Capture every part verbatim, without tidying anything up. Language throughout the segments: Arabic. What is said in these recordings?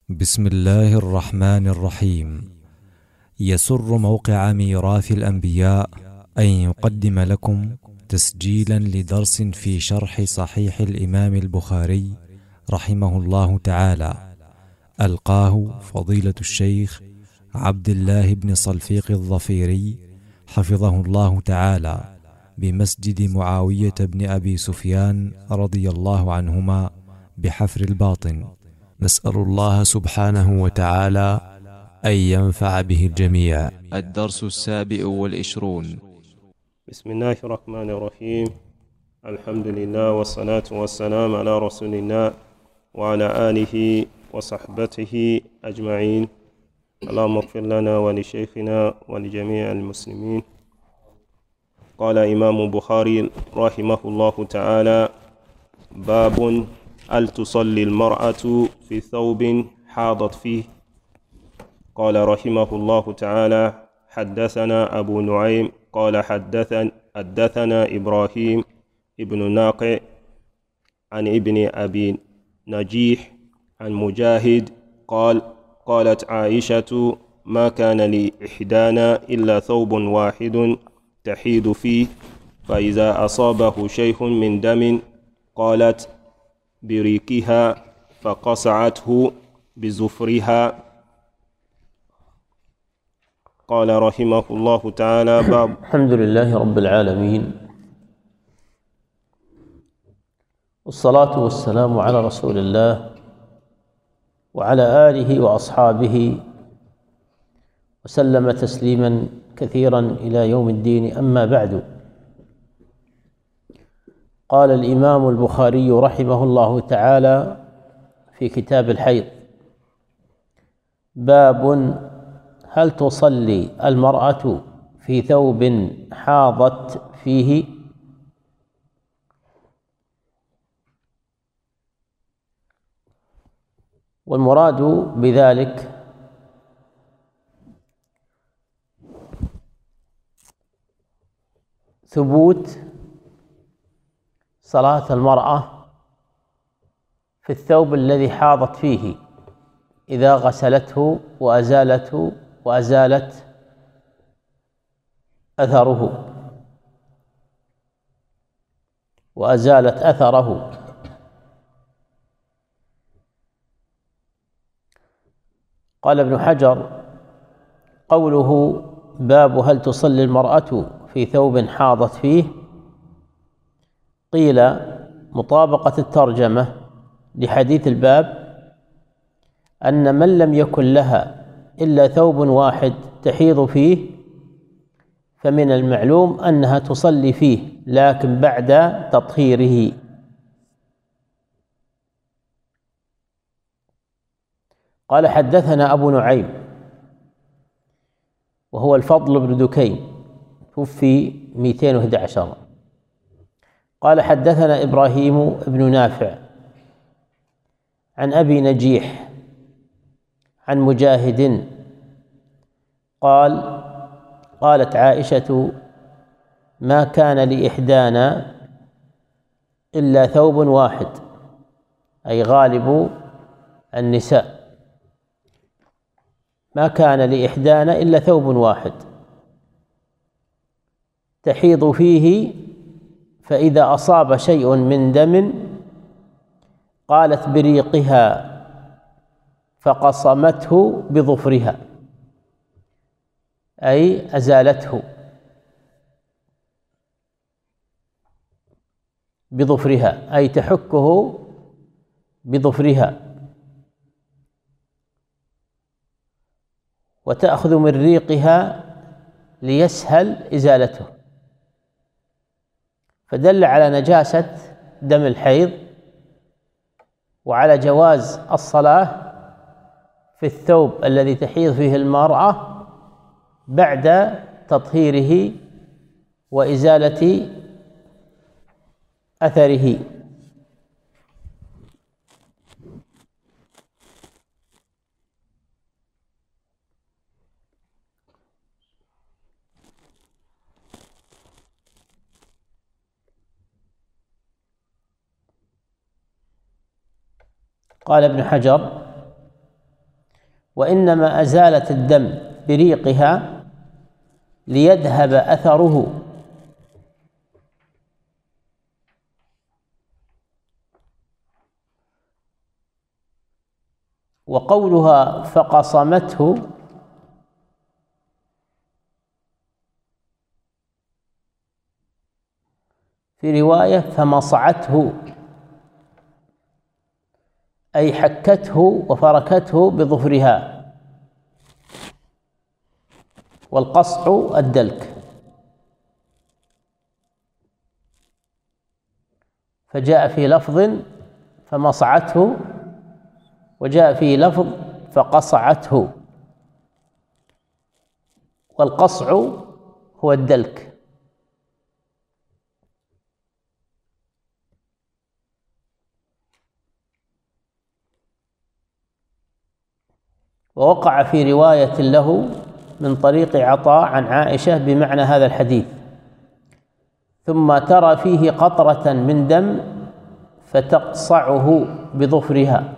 بسم الله الرحمن الرحيم. يسر موقع ميراث الأنبياء أن يقدم لكم تسجيلا لدرس في شرح صحيح الإمام البخاري رحمه الله تعالى، ألقاه فضيلة الشيخ عبد الله بن صلفيق الظفيري حفظه الله تعالى بمسجد معاوية بن أبي سفيان رضي الله عنهما بحفر الباطن. نسأل الله سبحانه وتعالى أن ينفع به الجميع. الدرس السابع والعشرون. بسم الله الرحمن الرحيم. الحمد لله والصلاة والسلام على رسول الله وعلى آله وصحبته أجمعين. اللهم اغفر لنا ولشيخنا ولجميع المسلمين. قال إمام البخاري رحمه الله تعالى: باب هل تصلي المرأة في ثوب حاضت فيه؟ قال رحمه الله تعالى: حدثنا أبو نعيم قال حدثنا, حدثنا إبراهيم ابن ناقع عن ابن أبي نجيح عن مجاهد قال: قالت عائشة: ما كان لإحدانا إلا ثوب واحد تحيد فيه، فإذا أصابه شيء من دم قالت بريكها فقصعته بزفرها. قال رحمه الله تعالى: باب. الحمد لله رب العالمين، والصلاة والسلام على رسول الله وعلى آله وأصحابه وسلم تسليما كثيرا إلى يوم الدين. أما بعد، قال الإمام البخاري رحمه الله تعالى في كتاب الحيض: باب هل تصلي المرأة في ثوب حاضت فيه؟ والمراد بذلك ثبوت صلاة المرأة في الثوب الذي حاضت فيه إذا غسلته وأزالته وأزالت أثره وأزالت أثره قال ابن حجر: قوله باب هل تصلي المرأة في ثوب حاضت فيه، قيل مطابقة الترجمة لحديث الباب أن من لم يكن لها إلا ثوب واحد تحيض فيه فمن المعلوم أنها تصلي فيه، لكن بعد تطهيره. قال: حدثنا أبو نعيم وهو الفضل بن دكين، توفي مئتين وأحد عشر. قال: حدثنا إبراهيم بن نافع عن أبي نجيح عن مجاهد قال: قالت عائشة: ما كان لإحدانا إلا ثوب واحد، أي غالب النساء، ما كان لإحدانا إلا ثوب واحد تحيض فيه، فإذا أصاب شيء من دم قالت بريقها فقصمته بظفرها، أي أزالته بظفرها، أي تحكه بظفرها وتأخذ من ريقها ليسهل إزالته، فدل على نجاسة دم الحيض وعلى جواز الصلاة في الثوب الذي تحيض فيه المرأة بعد تطهيره وإزالة أثره. قال ابن حجر: وإنما أزالت الدم بريقها ليذهب أثره. وقولها فقصمته في رواية فمصعته، أي حكته وفركته بظفرها، والقصع الدلك. فجاء في لفظ فمصعته، وجاء في لفظ فقصعته، والقصع هو الدلك. ووقع في رواية له من طريق عطاء عن عائشة بمعنى هذا الحديث: ثم ترى فيه قطرة من دم فتقصعه بظفرها.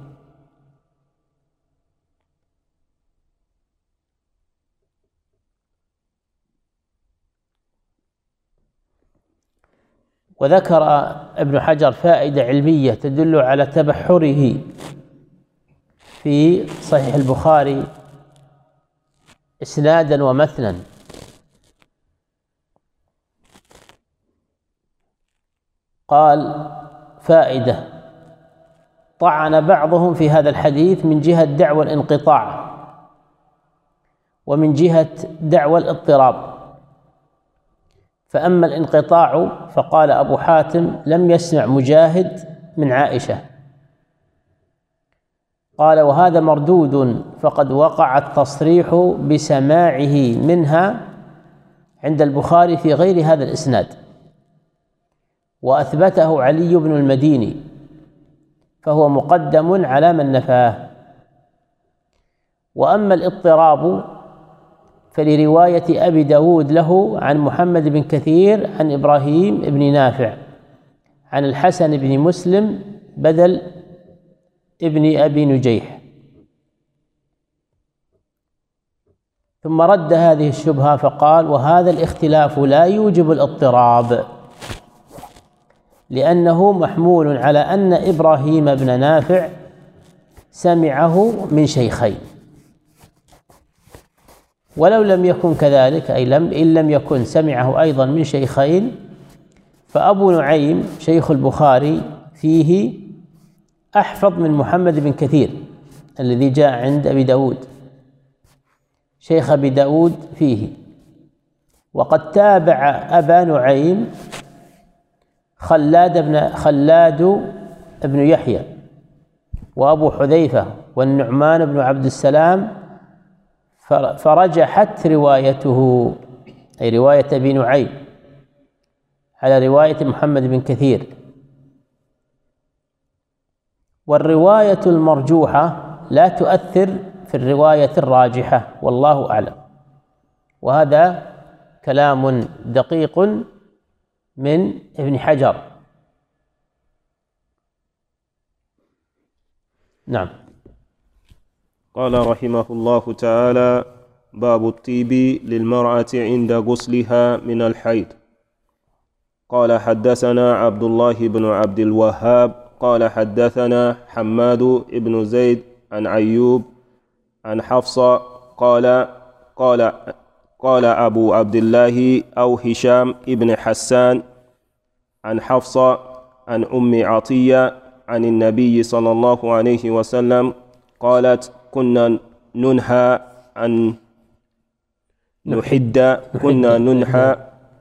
وذكر ابن حجر فائدة علمية تدل على تبحره في صحيح البخاري إسنادا ومتنا. قال: فائدة: طعن بعضهم في هذا الحديث من جهة دعوى الانقطاع ومن جهة دعوى الاضطراب. فأما الانقطاع فقال أبو حاتم: لم يسمع مجاهد من عائشة. قال: وهذا مردود، فقد وقع التصريح بسماعه منها عند البخاري في غير هذا الإسناد، وأثبته علي بن المديني، فهو مقدم على من نفاه. وأما الاضطراب فلرواية أبي داود له عن محمد بن كثير عن إبراهيم بن نافع عن الحسن بن مسلم بدل ابن أبي نجيح. ثم رد هذه الشبهة فقال: وهذا الاختلاف لا يوجب الاضطراب، لأنه محمول على أن إبراهيم بن نافع سمعه من شيخين، ولو لم يكن كذلك، أي لم إن لم يكن سمعه أيضا من شيخين، فأبو نعيم شيخ البخاري فيه أحفظ من محمد بن كثير الذي جاء عند أبي داود. شيخ أبي داود فيه، وقد تابع أبا نعيم خلاد بن خلاد بن يحيى وأبو حذيفة والنعمان بن عبد السلام، فرجحت روايته، أي رواية أبي نعيم، على رواية محمد بن كثير. والرواية المرجوحة لا تؤثر في الرواية الراجحة، والله أعلم. وهذا كلام دقيق من ابن حجر. نعم. قال رحمه الله تعالى: باب الطيب للمرأة عند غسلها من الحيض. قال: حدثنا عبد الله بن عبد الوهاب قال حدثنا حماد بن زيد عن أيوب عن حفصة قال قال قال أبو عبد الله أو هشام بن حسان عن حفصة عن أم عطية عن النبي صلى الله عليه وسلم قالت: كنا ننهى أن نحد كنا ننهى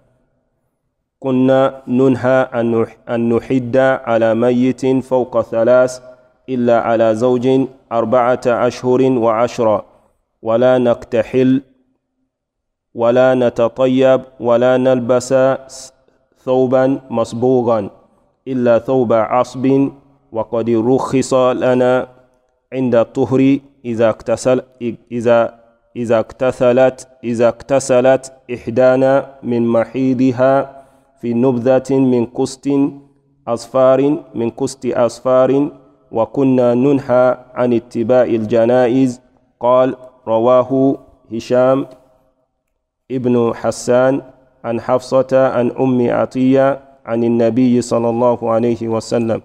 كنا ننهى أن نحد على ميت فوق ثلاث إلا على زوج أربعة أشهر وعشرة، ولا نكتحل ولا نتطيب ولا نلبس ثوبا مصبوغا إلا ثوب عصب، وقد رخص لنا عند الطهر إذا اغتسل إذا إذا اغتسلت إذا اغتسلت إحدانا من محيضها في نبذة من قسط أصفار من قسط أصفار، وكنا ننهى عن اتباع الجنائز قال رواه هشام ابن حسان عن حفصة عن أم عطية عن النبي صلى الله عليه وسلم.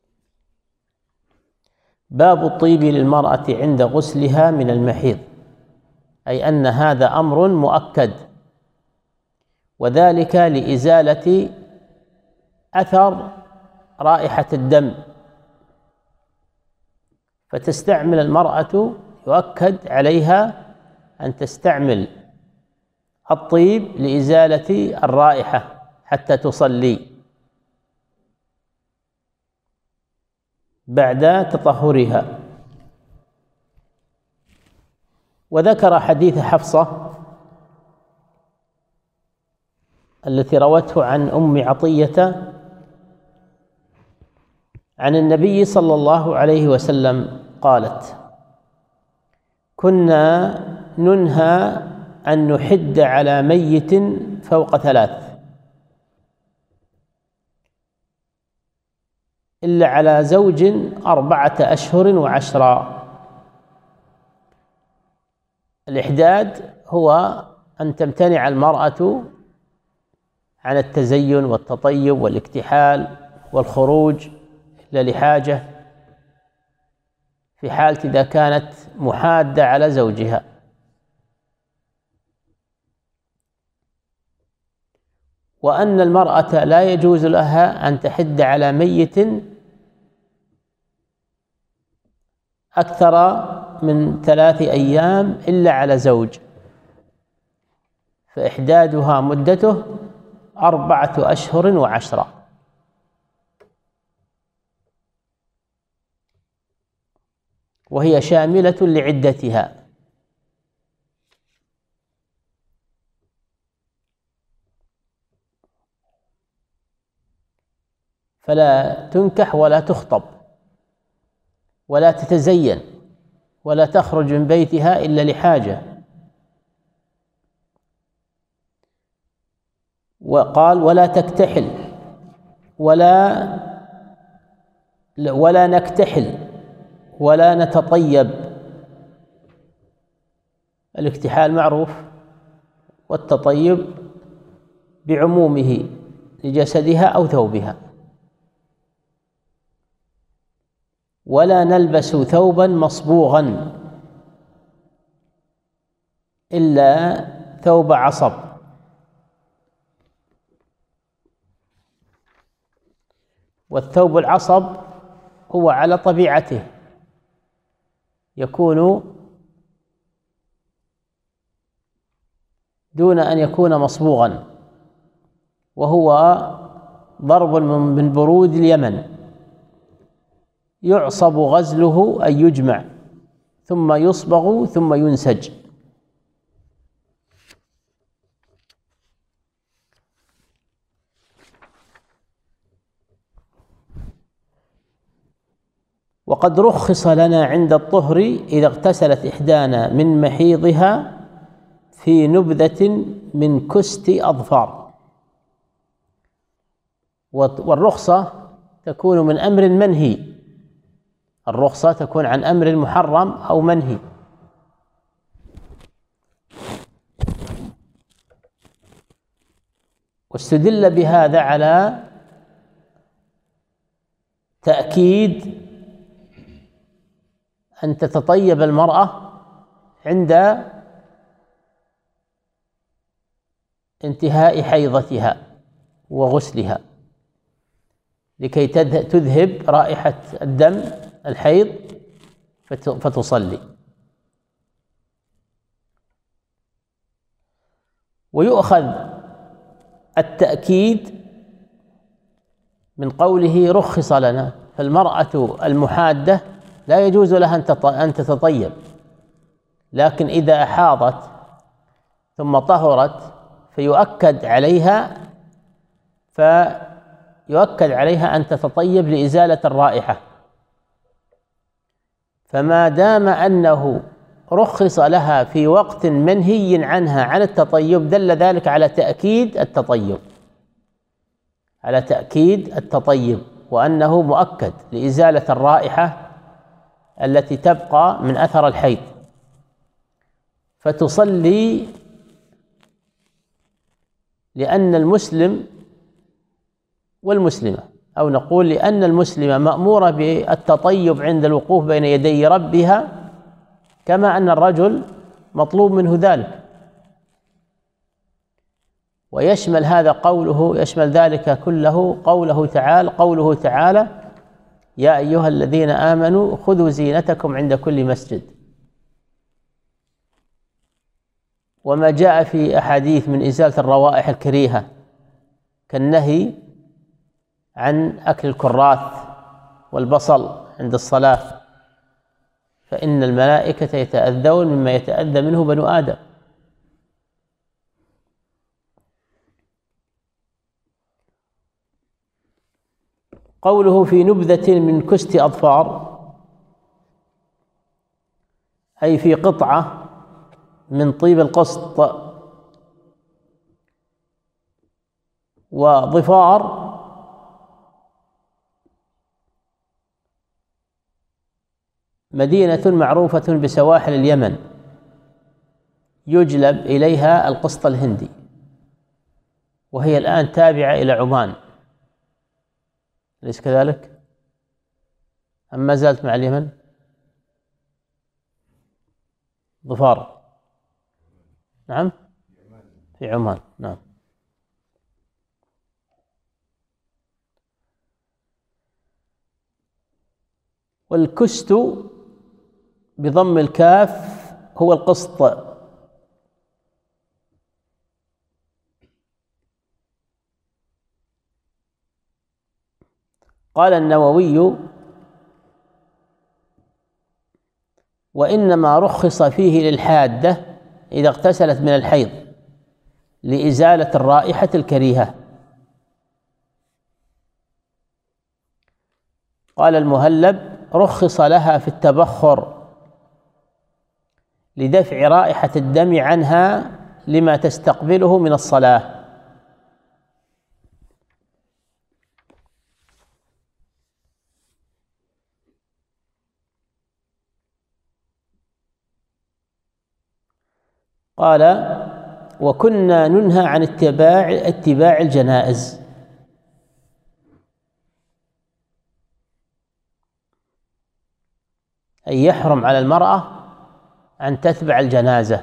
باب الطيب للمرأة عند غسلها من المحيض، أي أن هذا أمر مؤكد، وذلك لإزالة أثر رائحة الدم، فتستعمل المرأة، يؤكد عليها أن تستعمل الطيب لإزالة الرائحة حتى تصلي بعد تطهرها. وذكر حديث حفصة التي روته عن أم عطية عن النبي صلى الله عليه وسلم قالت: كنا ننهى أن نحد على ميت فوق ثلاث إلا على زوج أربعة أشهر وعشرا. الإحداد هو أن تمتنع المرأة عن التزين والتطيب والاكتحال والخروج إلا لحاجة، في حالة إذا كانت محادة على زوجها. وأن المرأة لا يجوز لها أن تحد على ميت أكثر من ثلاث أيام إلا على زوج، فإحدادها مدته أربعة أشهر وعشرة. وهي شاملة لعدتها، فلا تنكح ولا تخطب ولا تتزين ولا تخرج من بيتها إلا لحاجة. وقال: ولا تكتحل ولا ولا نكتحل ولا نتطيب. الاكتحال معروف، والتطيب بعمومه لجسدها أو ثوبها. ولا نلبس ثوبا مصبوغا إلا ثوب عصب. والثوب العصب هو على طبيعته، يكون دون أن يكون مصبوغا، وهو ضرب من برود اليمن، يعصب غزله أي يجمع ثم يصبغ ثم ينسج. وقد رخص لنا عند الطهر إذا اغتسلت إحدانا من محيضها في نبذة من كست أظفار. والرخصة تكون من أمر منهي، الرخصة تكون عن أمر محرم أو منهي. واستدل بهذا على تأكيد أن تتطيب المرأة عند انتهاء حيضتها وغسلها لكي تذهب رائحة الدم الحيض فتصلي. ويؤخذ التأكيد من قوله رخص لنا، فالمرأة المحادة لا يجوز لها أن تتطيب، لكن إذا أحاضت ثم طهرت فيؤكد عليها فيؤكد عليها أن تتطيب لإزالة الرائحة. فما دام أنه رخص لها في وقت منهي عنها عن التطيب دل ذلك على تأكيد التطيب على تأكيد التطيب وأنه مؤكد لإزالة الرائحة التي تبقى من أثر الحيض. فتصلي لأن المسلم والمسلمة، أو نقول لأن المسلمة مأمورة بالتطيب عند الوقوف بين يدي ربها، كما أن الرجل مطلوب منه ذلك. ويشمل هذا قوله، يشمل ذلك كله قوله تعالى قوله تعالى يا أيها الذين آمنوا خذوا زينتكم عند كل مسجد. وما جاء في أحاديث من إزالة الروائح الكريهة كالنهي عن أكل الكراث والبصل عند الصلاة، فإن الملائكة يتأذون مما يتأذى منه بنو آدم. قوله في نبذة من كست أظفار، أي في قطعة من طيب القسط. وظفار مدينة معروفة بسواحل اليمن يجلب إليها القسط الهندي، وهي الآن تابعة إلى عمان، أليس كذلك؟ أم ما زالت مع اليمن؟ ظفار نعم في عمان نعم. والكست بضم الكاف هو القسط. قال النووي وإنما رخص فيه للحادة إذا اغتسلت من الحيض لإزالة الرائحة الكريهة. قال المهلب رخص لها في التبخر لدفع رائحة الدم عنها لما تستقبله من الصلاة. قال وكنا ننهى عن اتباع اتباع الجنائز، أي يحرم على المرأة أن تتبع الجنازة.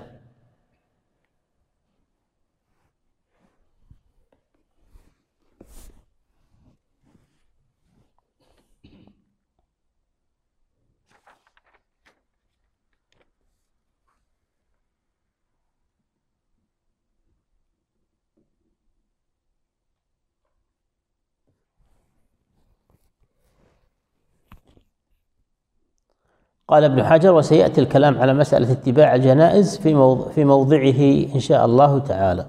قال ابن حجر وسيأتي الكلام على مسألة اتباع الجنائز في موضع في موضعه إن شاء الله تعالى.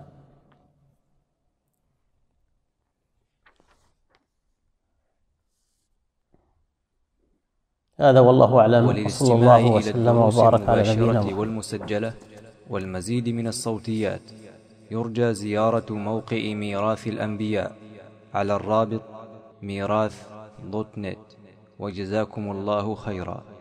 هذا والله أعلم، وصلى الله وسلم وبارك على نبينا محمد. والمسجلة والمزيد من الصوتيات يرجى زيارة موقع ميراث الأنبياء على الرابط ميراث دوت نت، وجزاكم الله خيرا.